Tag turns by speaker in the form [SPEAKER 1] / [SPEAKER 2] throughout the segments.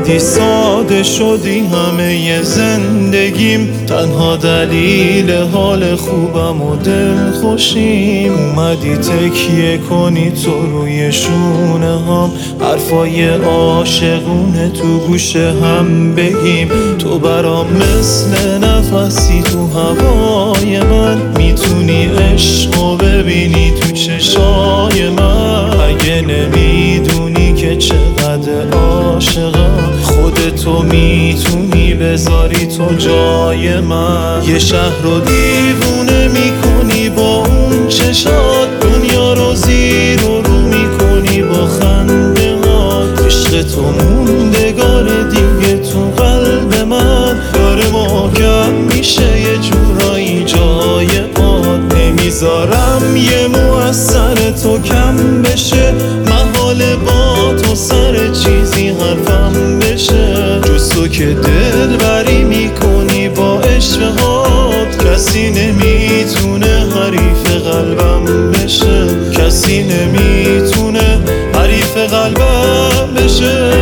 [SPEAKER 1] اومدی ساده شدی همه زندگیم، تنها دلیل حال خوبم و دل خوشیم. اومدی تکیه کنی تو روی شونه هم، حرفای عاشقونه تو گوش هم بگیم. تو برام مثل نفسی تو هوای من، میتونی عشقو ببینی تو چشای من. اگه نمیدونی که چقدر عاشقم، خودتو میتونی بذاری تو جای من. یه شهر رو دیوونه میکنی با اون چشات، دنیا رو زیر و رو میکنی با خنده ها. عشق تو موندگار دیگه تو قلب من، داره محکم میشه یه جورایی جای پات. نمیذارم یه مو از سر تو کم بشه، محال با تو سر چیزی حرفم بشه. جز تو که دلبری میکنی با عشقهات، کسی نمیتونه حریف قلبم بشه. کسی نمیتونه حریف قلبم بشه.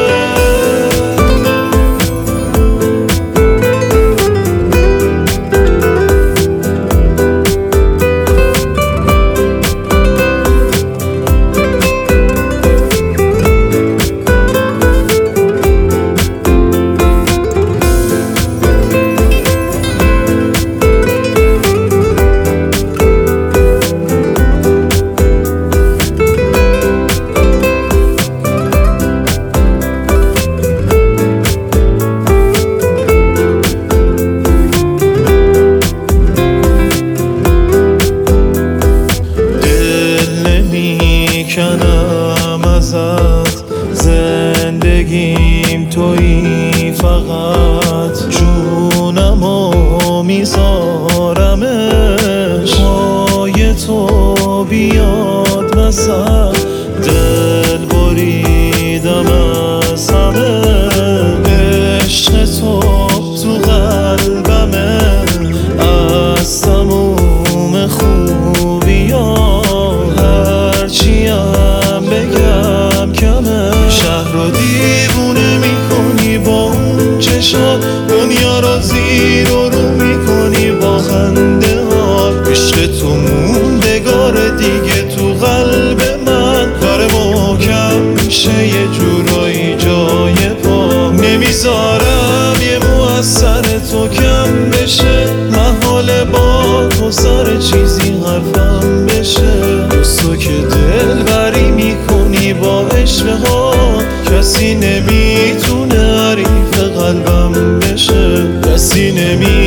[SPEAKER 1] کنم ازت زندگیم تویی، فقط جونمو میذارمش پای تو بیاد وسط. دل بریدم از همه، عشق تو تو قلبمه. از تموم خوبیام هرچیم بگم کمه. شهر رو دیوونه میکنی با اون چشات، دنیا رو زیر و رو میکنی با خنده ها. عشق تو موندگار دیگه تو قلب من، داره محکم میشه یه جورایی جای پا. نمیذارم یه مو از سر تو کم بشه، محال با تو سر چیزی حرفم بشه. تو که دلبری میکنی با عشقها، کسی نمیتونه حریف قلبم بشه. کسی